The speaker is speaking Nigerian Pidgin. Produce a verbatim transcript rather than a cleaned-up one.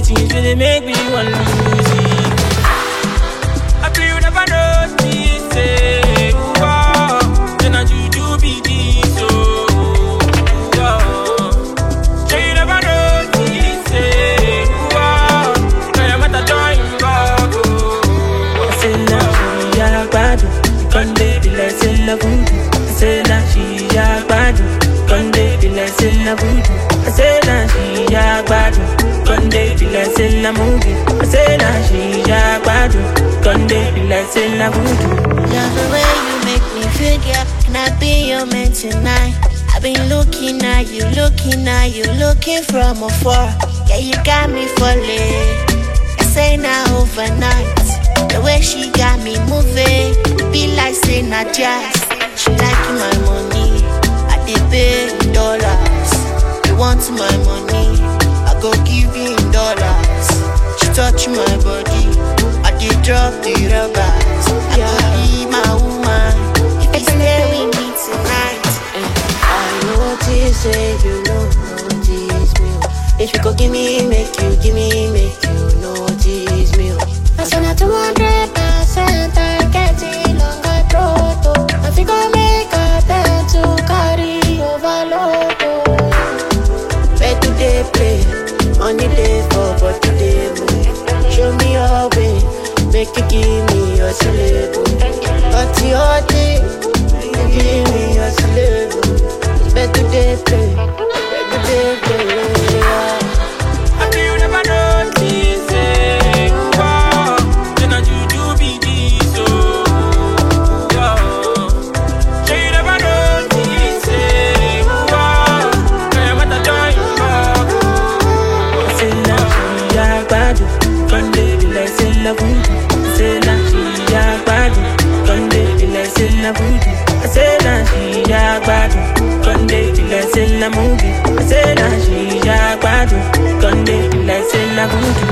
things really make me want lose it. I feel you never notice it. Wow, then I do do be this so. Wow, sure you never notice it. Wow, now I'm at a joint back. I say now she a bad, Conde be like say na voodoo. I say now she a bad, Conde be like say na voodoo. I say now she a bad, Conde be like say na movie. I say now she a bad, Conde be like say na voodoo. Love the way you make me feel, girl. Can I be your man tonight? I've been looking at you, looking at you, looking from afar. Yeah, you got me falling. I say now overnight. The way she got me moving, be like say not jazz. She like my money, I dey pay in dollars. You want my money, I go give you in dollars. She touch my body, I dey drop the rubbers. I go be my woman, if you stay with me tonight. I notice say you don't notice me. If you go give me, make you give me, make you notice me. I said not two hundred percent, I get it longer throat. I think I'll make a bet to carry overload. Where do they play? Money they for, but do they move? Show me your way, make you give me your slave. But your day, you give me your slave. Where do they play? Where do they play? I feel you never notice it. Wow, then I do do be this so. Wow, sure you never notice it. Wow, now I'm at a joint back. I say now she a bad, Conde be like say na voodoo. I say now she a bad, Conde be like say na voodoo. I say now she a bad, Conde be like say na movie. I say now she a bad, Conde be like say na voodoo.